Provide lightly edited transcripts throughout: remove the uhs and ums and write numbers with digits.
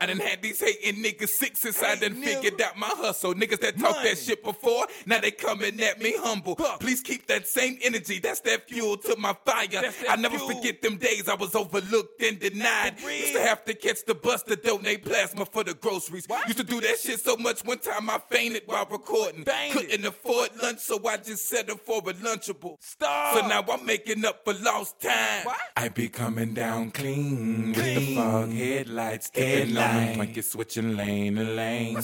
I done had these hating niggas sick since I done figured out my hustle. Niggas that talk that shit before, now they coming at me humble. Please keep that same energy, that's that fuel to my fire. I never forget them days I was overlooked and denied. Used to have to catch the bus to donate plasma for the groceries. Used to do that shit so much, one time I fainted while recording. Couldn't afford lunch, so I just settled for a Lunchable. So now I'm making up for lost time. I be coming down clean with the fog headlights. Like it's switching lane to lane.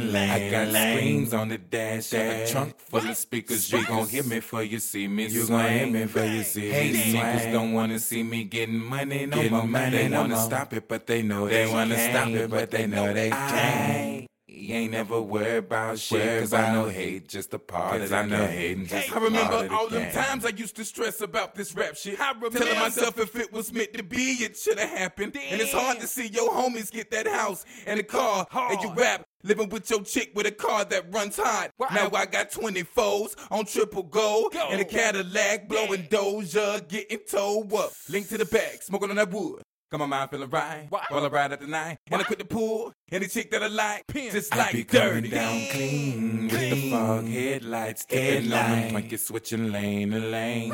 I got screens on the dash, a trunk full of speakers. You gon' hear me for you see me. You gon' hear me for you see me. Hey, niggas don't wanna see me getting money no more. They wanna stop it, but they know they wanna stop it, but they know they can't. You ain't never worried about shit, cause I know hate just a part of I know hating just I remember all them times I used to stress about this rap shit. Telling myself if it was meant to be, it should've happened. And it's hard to see your homies get that house and a car, and you rap living with your chick with a car that runs hot. Now I got 24s on triple gold and a Cadillac blowing Doja, getting towed up. Link to the back, smoking on that wood. Got my mind feeling right while I ride at the night. And I quit the pool, any chick that I like, just like dirty. I be coming down clean with the fog headlights. Like it's switching lane to lane.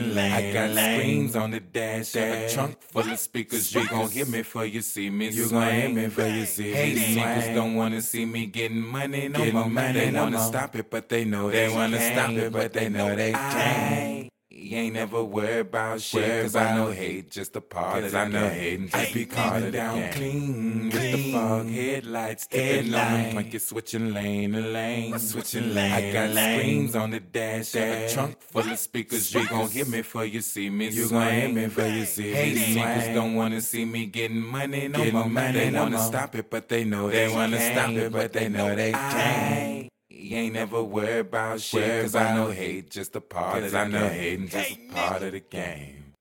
I got screens on the dash, a trunk full of speakers. You gon' hear me for you see me. You gon' hear me for you see me. Hey, niggas don't wanna see me getting money no more. They wanna stop it, but they know they wanna stop it, but they know they can't. You ain't never worried about shit, cause I know hate just a part of I know hating just be coming down clean with the fog headlights. Like it's switching lane to lane. I got screens on the dash, a trunk full of speakers. You gon' hear me for you see me. You gon' hear me for you see me. Hey, niggas don't wanna see me getting money no more. They wanna stop it, but they know they wanna stop it, but they know they can't. You ain't never worried about shit, cause I know hate just a part of I know hating just a part of the game.